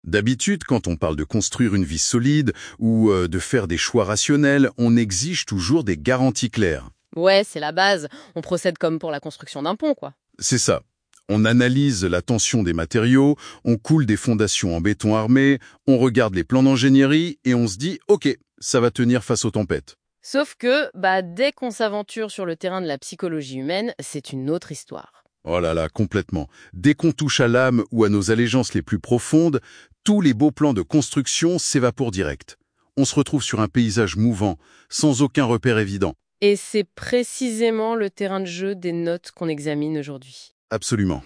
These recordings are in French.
D'habitude, quand on parle de construire une vie solide ou de faire des choix rationnels, on exige toujours des garanties claires. Ouais, c'est la base. On procède comme pour la construction d'un pont, quoi. C'est ça. On analyse la tension des matériaux, on coule des fondations en béton armé, on regarde les plans d'ingénierie et on se dit « Ok, ça va tenir face aux tempêtes ». Sauf que, dès qu'on s'aventure sur le terrain de la psychologie humaine, c'est une autre histoire. Oh là là, complètement. Dès qu'on touche à l'âme ou à nos allégeances les plus profondes, tous les beaux plans de construction s'évaporent direct. On se retrouve sur un paysage mouvant, sans aucun repère évident. Et c'est précisément le terrain de jeu des notes qu'on examine aujourd'hui. Absolument.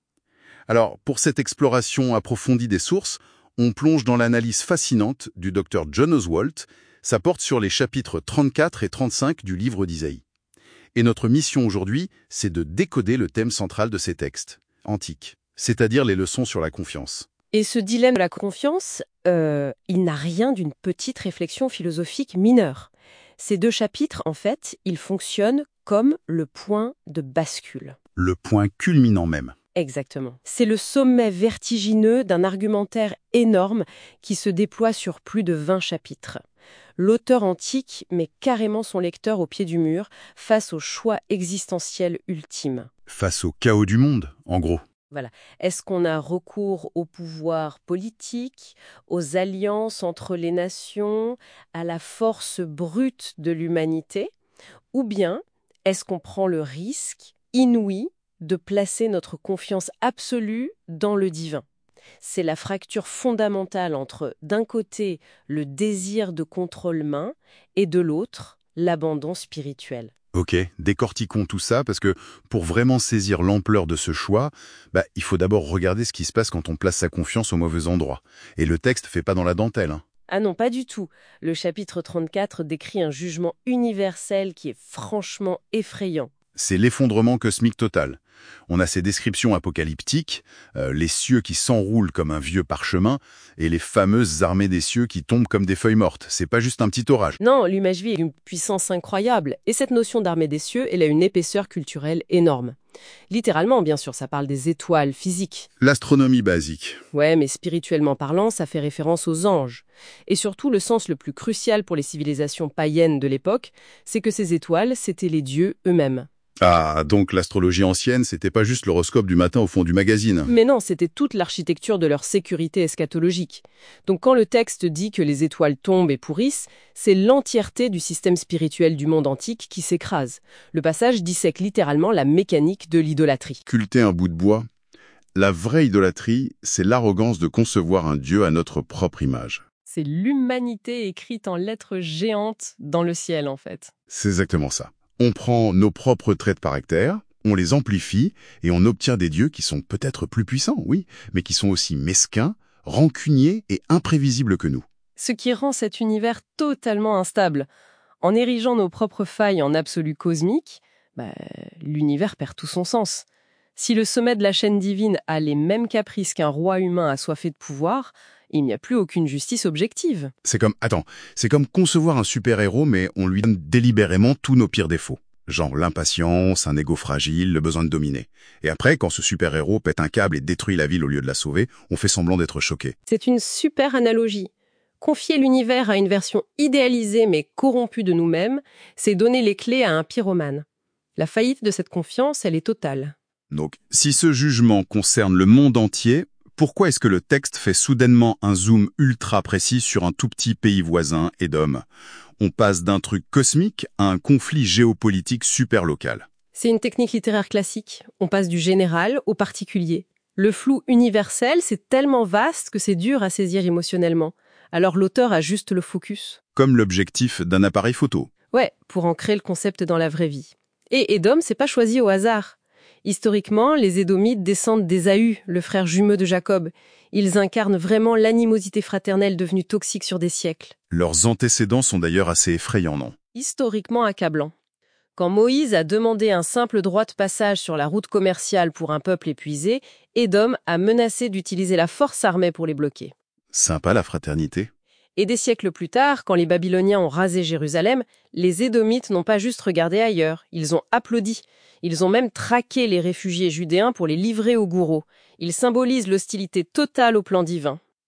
Alors, pour cette exploration approfondie des sources, on plonge dans l'analyse fascinante du docteur John Oswalt. Ça porte sur les chapitres 34 et 35 du livre d'Isaïe. Et notre mission aujourd'hui, c'est de décoder le thème central de ces textes antiques, c'est-à-dire les leçons sur la confiance. Et ce dilemme de la confiance, il n'a rien d'une petite réflexion philosophique mineure. Ces deux chapitres, en fait, ils fonctionnent comme le point de bascule. Le point culminant même. Exactement. C'est le sommet vertigineux d'un argumentaire énorme qui se déploie sur plus de 20 chapitres. L'auteur antique met carrément son lecteur au pied du mur face au choix existentiel ultime. Face au chaos du monde, en gros. Voilà. Est-ce qu'on a recours au pouvoir politique, aux alliances entre les nations, à la force brute de l'humanité? Ou bien, est-ce qu'on prend le risque inouï de placer notre confiance absolue dans le divin? C'est la fracture fondamentale entre, d'un côté, le désir de contrôle humain et de l'autre, l'abandon spirituel. Ok, décortiquons tout ça parce que pour vraiment saisir l'ampleur de ce choix, il faut d'abord regarder ce qui se passe quand on place sa confiance au mauvais endroit. Et le texte fait pas dans la dentelle. Ah non, pas du tout. Le chapitre 34 décrit un jugement universel qui est franchement effrayant. C'est l'effondrement cosmique total. On a ces descriptions apocalyptiques, les cieux qui s'enroulent comme un vieux parchemin, et les fameuses armées des cieux qui tombent comme des feuilles mortes. C'est pas juste un petit orage. Non, l'imagerie est d'une puissance incroyable, et cette notion d'armée des cieux, elle a une épaisseur culturelle énorme. Littéralement, bien sûr, ça parle des étoiles physiques. L'astronomie basique. Ouais, mais spirituellement parlant, ça fait référence aux anges. Et surtout, le sens le plus crucial pour les civilisations païennes de l'époque, c'est que ces étoiles, c'était les dieux eux-mêmes. Ah, donc l'astrologie ancienne, c'était pas juste l'horoscope du matin au fond du magazine. Mais non, c'était toute l'architecture de leur sécurité eschatologique. Donc quand le texte dit que les étoiles tombent et pourrissent, c'est l'entièreté du système spirituel du monde antique qui s'écrase. Le passage dissèque littéralement la mécanique de l'idolâtrie. Culter un bout de bois. La vraie idolâtrie, c'est l'arrogance de concevoir un dieu à notre propre image. C'est l'humanité écrite en lettres géantes dans le ciel, en fait. C'est exactement ça. On prend nos propres traits de caractère, on les amplifie et on obtient des dieux qui sont peut-être plus puissants, oui, mais qui sont aussi mesquins, rancuniers et imprévisibles que nous. Ce qui rend cet univers totalement instable. En érigeant nos propres failles en absolu cosmique, l'univers perd tout son sens. Si le sommet de la chaîne divine a les mêmes caprices qu'un roi humain assoiffé de pouvoir, il n'y a plus aucune justice objective. C'est comme concevoir un super-héros, mais on lui donne délibérément tous nos pires défauts. Genre l'impatience, un ego fragile, le besoin de dominer. Et après, quand ce super-héros pète un câble et détruit la ville au lieu de la sauver, on fait semblant d'être choqué. C'est une super analogie. Confier l'univers à une version idéalisée mais corrompue de nous-mêmes, c'est donner les clés à un pyromane. La faillite de cette confiance, elle est totale. Donc, si ce jugement concerne le monde entier, pourquoi est-ce que le texte fait soudainement un zoom ultra précis sur un tout petit pays voisin, Édom? On passe d'un truc cosmique à un conflit géopolitique super local. C'est une technique littéraire classique. On passe du général au particulier. Le flou universel, c'est tellement vaste que c'est dur à saisir émotionnellement. Alors l'auteur ajuste le focus. Comme l'objectif d'un appareil photo. Ouais, pour ancrer le concept dans la vraie vie. Et Édom, c'est pas choisi au hasard. Historiquement, les Édomites descendent d'Ésaü, le frère jumeau de Jacob. Ils incarnent vraiment l'animosité fraternelle devenue toxique sur des siècles. Leurs antécédents sont d'ailleurs assez effrayants, non? Historiquement accablants. Quand Moïse a demandé un simple droit de passage sur la route commerciale pour un peuple épuisé, Édom a menacé d'utiliser la force armée pour les bloquer. Sympa la fraternité. Et des siècles plus tard, quand les Babyloniens ont rasé Jérusalem, les Édomites n'ont pas juste regardé ailleurs, ils ont applaudi. Ils ont même traqué les réfugiés judéens pour les livrer aux gouraux. Ils symbolisent l'hostilité totale au plan divin.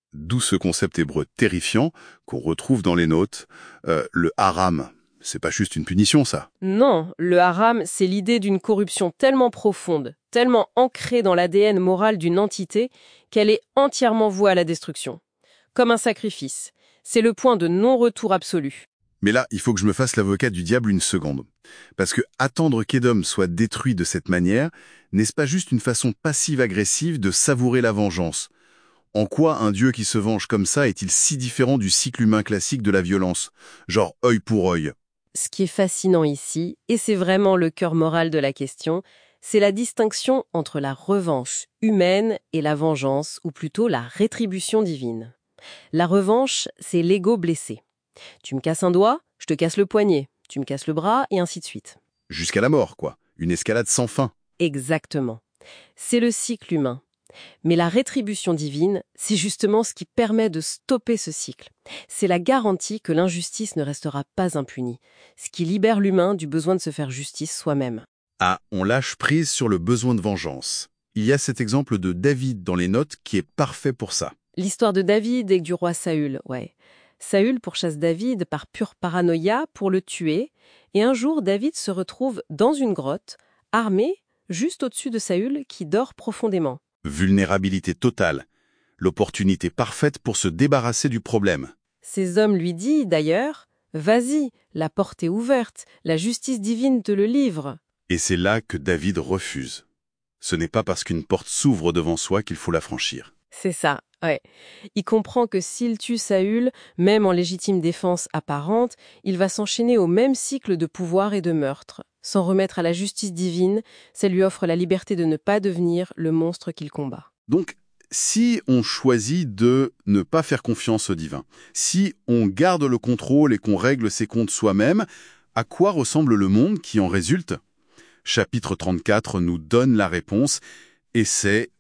D'où ce concept hébreu terrifiant qu'on retrouve dans les notes, le haram. C'est pas juste une punition, ça. Non, le haram, c'est l'idée d'une corruption tellement profonde, tellement ancrée dans l'ADN moral d'une entité, qu'elle est entièrement vouée à la destruction. Comme un sacrifice. C'est le point de non-retour absolu. Mais là, il faut que je me fasse l'avocat du diable une seconde. Parce que attendre qu'Édom soit détruit de cette manière, n'est-ce pas juste une façon passive-agressive de savourer la vengeance? En quoi un dieu qui se venge comme ça est-il si différent du cycle humain classique de la violence? Genre œil pour œil. Ce qui est fascinant ici, et c'est vraiment le cœur moral de la question, c'est la distinction entre la revanche humaine et la vengeance, ou plutôt la rétribution divine. La revanche, c'est l'ego blessé. Tu me casses un doigt, je te casse le poignet. Tu me casses le bras, et ainsi de suite. Jusqu'à la mort, quoi. Une escalade sans fin. Exactement. C'est le cycle humain. Mais la rétribution divine, c'est justement ce qui permet de stopper ce cycle. C'est la garantie que l'injustice ne restera pas impunie, ce qui libère l'humain du besoin de se faire justice soi-même. Ah, on lâche prise sur le besoin de vengeance. Il y a cet exemple de David dans les notes qui est parfait pour ça. L'histoire de David et du roi Saül, ouais. Saül pourchasse David par pure paranoïa pour le tuer, et un jour David se retrouve dans une grotte, armé, juste au-dessus de Saül qui dort profondément. Vulnérabilité totale. L'opportunité parfaite pour se débarrasser du problème. Ces hommes lui disent d'ailleurs « Vas-y, la porte est ouverte, la justice divine te le livre. » Et c'est là que David refuse. Ce n'est pas parce qu'une porte s'ouvre devant soi qu'il faut la franchir. C'est ça, ouais. Il comprend que s'il tue Saül, même en légitime défense apparente, il va s'enchaîner au même cycle de pouvoir et de meurtre. S'en remettre à la justice divine, ça lui offre la liberté de ne pas devenir le monstre qu'il combat. Donc, si on choisit de ne pas faire confiance au divin, si on garde le contrôle et qu'on règle ses comptes soi-même, à quoi ressemble le monde qui en résulte? Chapitre 34 nous donne la réponse, et c'est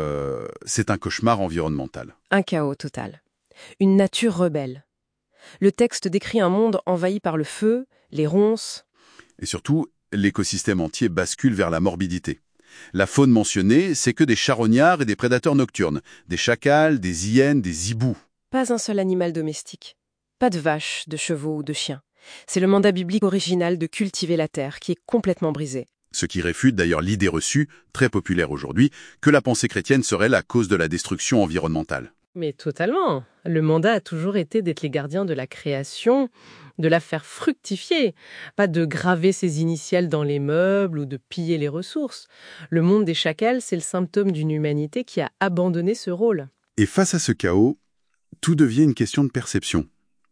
un cauchemar environnemental. Un chaos total. Une nature rebelle. Le texte décrit un monde envahi par le feu, les ronces. Et surtout, l'écosystème entier bascule vers la morbidité. La faune mentionnée, c'est que des charognards et des prédateurs nocturnes, des chacals, des hyènes, des hiboux. Pas un seul animal domestique. Pas de vaches, de chevaux ou de chiens. C'est le mandat biblique original de cultiver la terre qui est complètement brisé. Ce qui réfute d'ailleurs l'idée reçue, très populaire aujourd'hui, que la pensée chrétienne serait la cause de la destruction environnementale. Mais totalement. Le mandat a toujours été d'être les gardiens de la création, de la faire fructifier, pas de graver ses initiales dans les meubles ou de piller les ressources. Le monde des chacals, c'est le symptôme d'une humanité qui a abandonné ce rôle. Et face à ce chaos, tout devient une question de perception.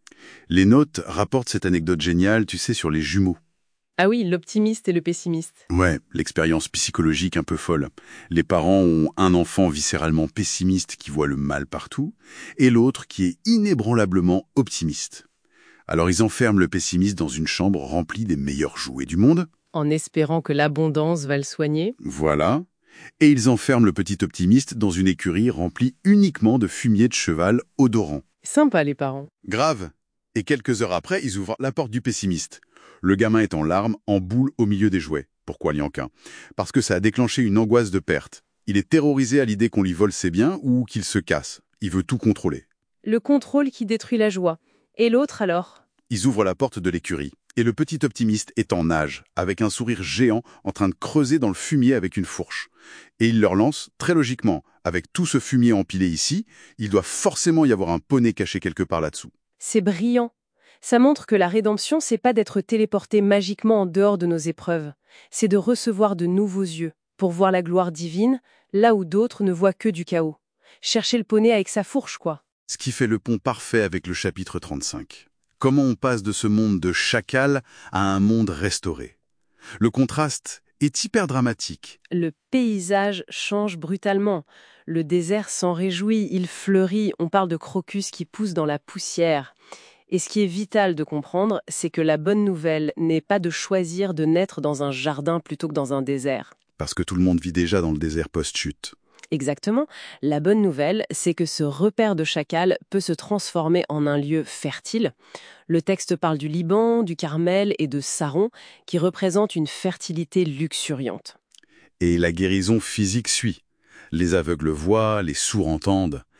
Les notes rapportent cette anecdote géniale, tu sais, sur les jumeaux. Ah oui, l'optimiste et le pessimiste. Ouais, l'expérience psychologique un peu folle. Les parents ont un enfant viscéralement pessimiste qui voit le mal partout, et l'autre qui est inébranlablement optimiste. Alors ils enferment le pessimiste dans une chambre remplie des meilleurs jouets du monde. En espérant que l'abondance va le soigner. Voilà. Et ils enferment le petit optimiste dans une écurie remplie uniquement de fumier de cheval odorant. Sympa les parents. Grave. Et quelques heures après, ils ouvrent la porte du pessimiste. Le gamin est en larmes, en boule au milieu des jouets. Pourquoi Lianquin? Parce que ça a déclenché une angoisse de perte. Il est terrorisé à l'idée qu'on lui vole ses biens ou qu'il se casse. Il veut tout contrôler. Le contrôle qui détruit la joie. Et l'autre alors? Ils ouvrent la porte de l'écurie. Et le petit optimiste est en nage, avec un sourire géant, en train de creuser dans le fumier avec une fourche. Et il leur lance, très logiquement, avec tout ce fumier empilé ici, il doit forcément y avoir un poney caché quelque part là-dessous. C'est brillant. Ça montre que la rédemption, c'est pas d'être téléporté magiquement en dehors de nos épreuves. C'est de recevoir de nouveaux yeux, pour voir la gloire divine, là où d'autres ne voient que du chaos. Chercher le poney avec sa fourche, quoi. Ce qui fait le pont parfait avec le chapitre 35. Comment on passe de ce monde de chacal à un monde restauré? Le contraste est hyper dramatique. Le paysage change brutalement. Le désert s'en réjouit, il fleurit, on parle de crocus qui poussent dans la poussière. Et ce qui est vital de comprendre, c'est que la bonne nouvelle n'est pas de choisir de naître dans un jardin plutôt que dans un désert. Parce que tout le monde vit déjà dans le désert post-chute. Exactement. La bonne nouvelle, c'est que ce repère de chacal peut se transformer en un lieu fertile. Le texte parle du Liban, du Carmel et de Saron, qui représentent une fertilité luxuriante. Et la guérison physique suit. Les aveugles voient, les sourds entendent.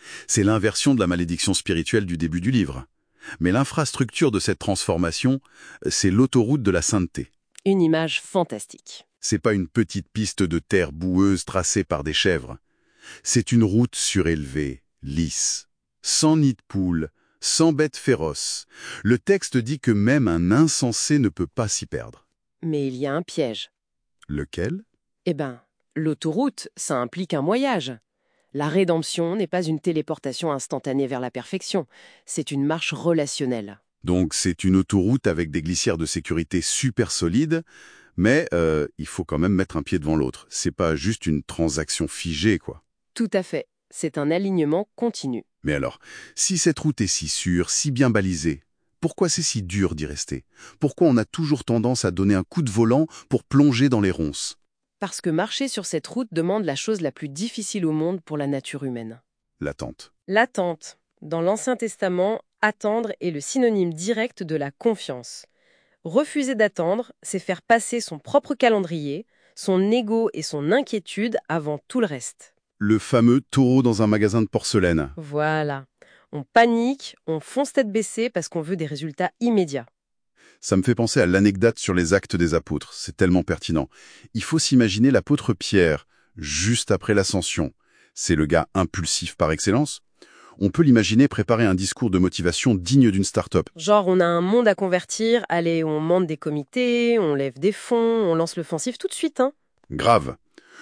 C'est l'inversion de la malédiction spirituelle du début du livre. Mais l'infrastructure de cette transformation, c'est l'autoroute de la sainteté. Une image fantastique. C'est pas une petite piste de terre boueuse tracée par des chèvres. C'est une route surélevée, lisse, sans nid de poule, sans bêtes féroces. Le texte dit que même un insensé ne peut pas s'y perdre. Mais il y a un piège. Lequel? Eh ben, l'autoroute, ça implique un voyage. La rédemption n'est pas une téléportation instantanée vers la perfection, c'est une marche relationnelle. Donc c'est une autoroute avec des glissières de sécurité super solides, mais il faut quand même mettre un pied devant l'autre. C'est pas juste une transaction figée, quoi. Tout à fait, c'est un alignement continu. Mais alors, si cette route est si sûre, si bien balisée, pourquoi c'est si dur d'y rester? Pourquoi on a toujours tendance à donner un coup de volant pour plonger dans les ronces? Parce que marcher sur cette route demande la chose la plus difficile au monde pour la nature humaine. L'attente. L'attente. Dans l'Ancien Testament, attendre est le synonyme direct de la confiance. Refuser d'attendre, c'est faire passer son propre calendrier, son ego et son inquiétude avant tout le reste. Le fameux taureau dans un magasin de porcelaine. Voilà. On panique, on fonce tête baissée parce qu'on veut des résultats immédiats. Ça me fait penser à l'anecdote sur les actes des apôtres. C'est tellement pertinent. Il faut s'imaginer l'apôtre Pierre, juste après l'ascension. C'est le gars impulsif par excellence. On peut l'imaginer préparer un discours de motivation digne d'une start-up. Genre, on a un monde à convertir, allez, on monte des comités, on lève des fonds, on lance l'offensive tout de suite, hein. Grave.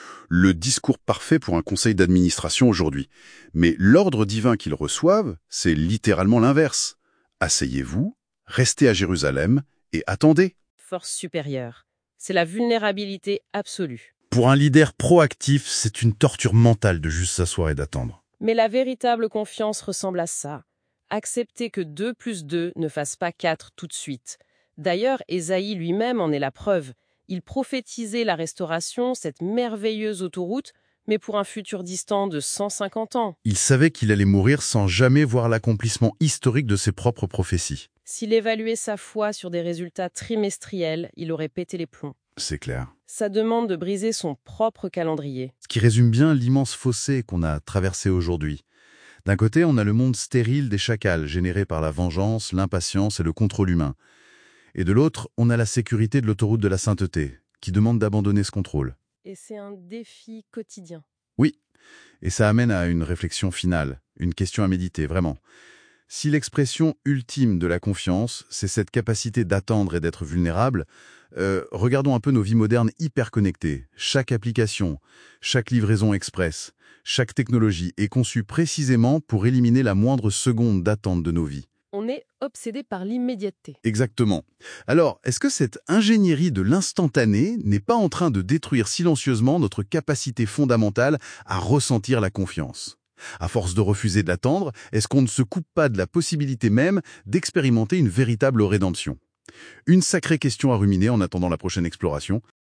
Le discours parfait pour un conseil d'administration aujourd'hui. Mais l'ordre divin qu'ils reçoivent, c'est littéralement l'inverse. Asseyez-vous, restez à Jérusalem et attendez. Force supérieure. C'est la vulnérabilité absolue. Pour un leader proactif, c'est une torture mentale de juste s'asseoir et d'attendre. Mais la véritable confiance ressemble à ça. Accepter que 2 plus 2 ne fasse pas 4 tout de suite. D'ailleurs, Ésaïe lui-même en est la preuve. Il prophétisait la restauration, cette merveilleuse autoroute, mais pour un futur distant de 150 ans. Il savait qu'il allait mourir sans jamais voir l'accomplissement historique de ses propres prophéties. S'il évaluait sa foi sur des résultats trimestriels, il aurait pété les plombs. C'est clair. Ça demande de briser son propre calendrier. Ce qui résume bien l'immense fossé qu'on a traversé aujourd'hui. D'un côté, on a le monde stérile des chacals, généré par la vengeance, l'impatience et le contrôle humain. Et de l'autre, on a la sécurité de l'autoroute de la sainteté, qui demande d'abandonner ce contrôle. Et c'est un défi quotidien. Oui, et ça amène à une réflexion finale, une question à méditer, vraiment. Si l'expression ultime de la confiance, c'est cette capacité d'attendre et d'être vulnérable, regardons un peu nos vies modernes hyper connectées. Chaque application, chaque livraison express, chaque technologie est conçue précisément pour éliminer la moindre seconde d'attente de nos vies. On est obsédé par l'immédiateté. Exactement. Alors, est-ce que cette ingénierie de l'instantané n'est pas en train de détruire silencieusement notre capacité fondamentale à ressentir la confiance ? À force de refuser de l'attendre, est-ce qu'on ne se coupe pas de la possibilité même d'expérimenter une véritable rédemption ? Une sacrée question à ruminer en attendant la prochaine exploration.